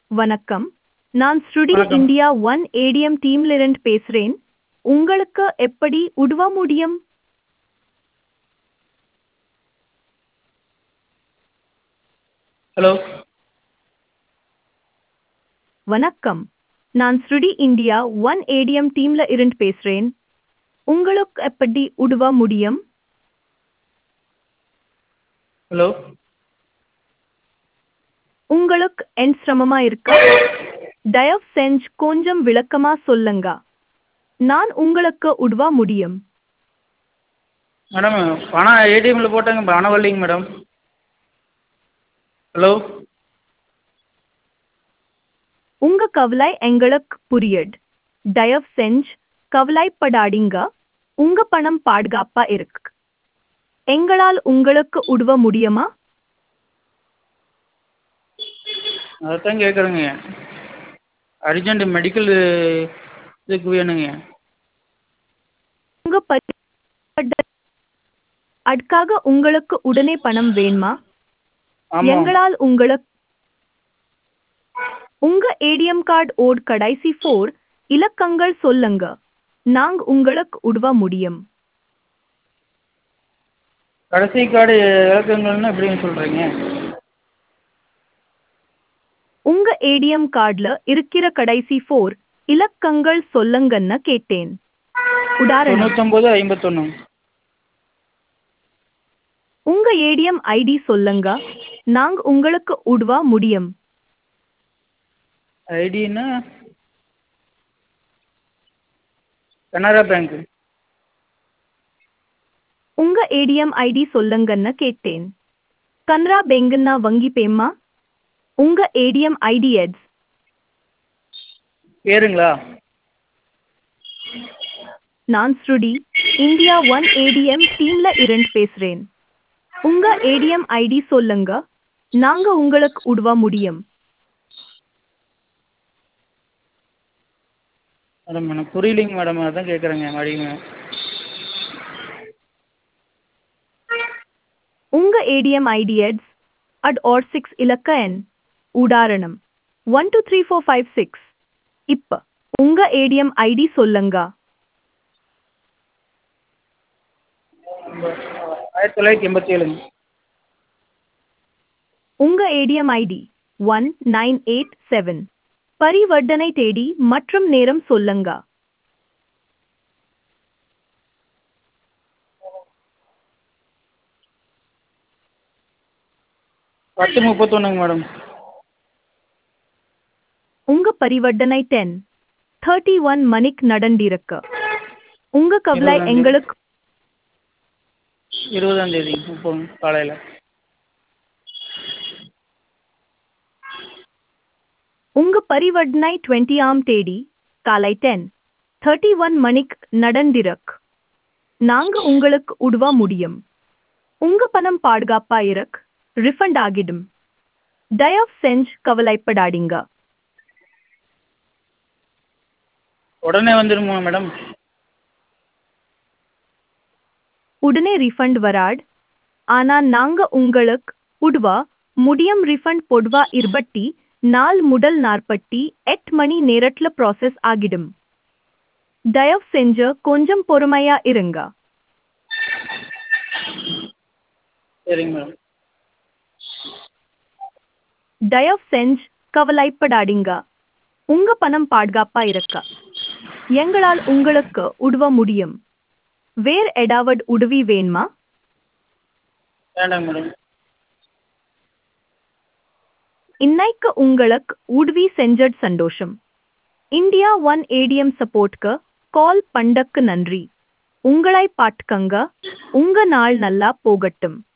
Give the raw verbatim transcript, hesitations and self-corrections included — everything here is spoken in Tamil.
வணக்கம். நான் ஸ்ருடி வணக்கம். இந்தியா ஒன் ஏடிஎம் டீம்ல இருந்து பேசுறேன். உங்களுக்கு எப்படி உதவ முடியும்? ஹலோ. வணக்கம். நான் ஸ்ருடி இந்தியா ஒன் ஏடிஎம் டீம்ல இருந்து பேசுறேன். உங்களுக்கு எப்படி உதவ முடியும்? ஹலோ. உங்களுக்கு என் சிரமமா இருக்கா? தயவு செஞ்சு கொஞ்சம் விளக்கமா சொல்லுங்க. நான் உங்களுக்கு உதவ முடியும். மேடம் பணம் ஏடிஎம்மில் போட்டாங்க பணம் வரலைங்க மேடம். ஹலோ. உங்க கவலை எங்களுக்கு புரியுது. தயவு செஞ்சு கவலைப்படாதீங்க. உங்க பணம் பாதுகாப்பா இருக்கு. எங்களால் உங்களுக்கு உதவ முடியுமா? அதைத்தான் கேட்குறேங்க. அர்ஜென்ட் மெடிக்கல் இதுக்கு வேணுங்க. உங்க பரி- அதுக்காக உங்களுக்கு உடனே பணம் வேணுமா? ஆமாம். எங்களால் உங்களுக்கு உங்க ஏடிஎம் கார்டு ஓட் கடைசி ஃபோர் இலக்கங்கள் சொல்லுங்க. நாங்க உங்களுக்கு உதவ முடியும். கடைசி கார்டு இலக்கங்கள்னு எப்படிங்க சொல்கிறீங்க? உங்க ஏடிஎம் கார்டுல இருக்கிற கடைசி ஃபோர் இலக்கங்கள் சொல்லுங்கன்னு கேட்டேன். உதாரணம், தொண்ணூத்தொம்பது ஐம்பத்தொன்று. உங்க ஏடிஎம் ஐடி சொல்லுங்க. நாங்க உங்களுக்கு உதவ முடியும். ஐடின்னா கனரா பேங்க்கு. உங்க ஏடிஎம் ஐடி சொல்லுங்கன்னு கேட்டேன். கனரா பேங்குன்னா வங்கி பேமா? உங்க ஏடிஎம் ஐடி எட்ஸ். பேருங்களா? நான் ஸ்ருடி இந்தியா ஒன் ஏடிஎம் டீம்ல இருந்து பேசுறேன். உங்க ஏடிஎம் ஐடி சொல்லுங்க. நாங்க உங்களுக்கு உதவ முடியும். மேடம் எனக்கு புரியலைங்க மேடம், அதான் கேட்குறேங்க மறுபடிங்க. உங்க ATM ID it's eight or six இலக்க எண். உதாரணம் one two three four five six. இப்ப உங்க ஏடிஎம் ஐடி சொல்லுங்க. ஆயிரத்தி தொள்ளாயிரத்தி எண்பத்தி ஏழுங்க. உங்க ATM ID one nine eight seven. பரிவர்த்தனை தேதி மற்றும் நேரம் சொல்லுங்க. பத்து முப்பத்தொன்றுங்க மேடம். உங்க பரிவர்த்தனை டென் தேர்ட்டி ஒன் மணிக்கு நடந்திருக்கு. உங்க கவலை இருபதாம் தேதி. எங்களுக்கு இருபதாம் தேதி இப்போ காலையில். உங்க பரிவர்த்தனை டுவெண்ட்டி ஆம் தேதி காலை டென் தேர்ட்டி ஒன் மணிக்கு நடந்திருக்கு. நாங்க உங்களுக்கு உதவ முடியும். உங்க பணம் பாதுகாப்பா இருக்கு. ரிஃபண்ட் ஆகிடும். தயவு செஞ்சு கவலைப்படாதீங்க. உடனே வந்துடுமா மேடம்? உடனே ரீஃபண்ட் வராது. ஆனா நாங்க உங்களுக்கு உதவ முடியும். ரீஃபண்ட் பொதுவா இருபத்தி நாலு முதல் நாற்பத்தி எட்டு மணி நேரத்துல ப்ராசஸ் ஆகிடும். தயவு செஞ்சு கொஞ்சம் பொறுமையா இருங்க. சரிங்க மேடம். தயவு செஞ்சு கவலைப்படாதீங்க. உங்க பணம் பாதுகாப்பா இருக்க. எங்களால் உங்களுக்கு உதவ முடியும். வேற ஏதாவது உதவி வேணுமா? வேண்டாங்க மேடம். இன்னைக்கு உங்களுக்கு உதவி செஞ்சது சந்தோஷம். இந்தியா ஒன் ஏடிஎம் சப்போர்ட்க்கு கால் பண்ணக்கு நன்றி. உங்களை பாட்டுக்கங்க. உங்க நாள் நல்லா போகட்டும்.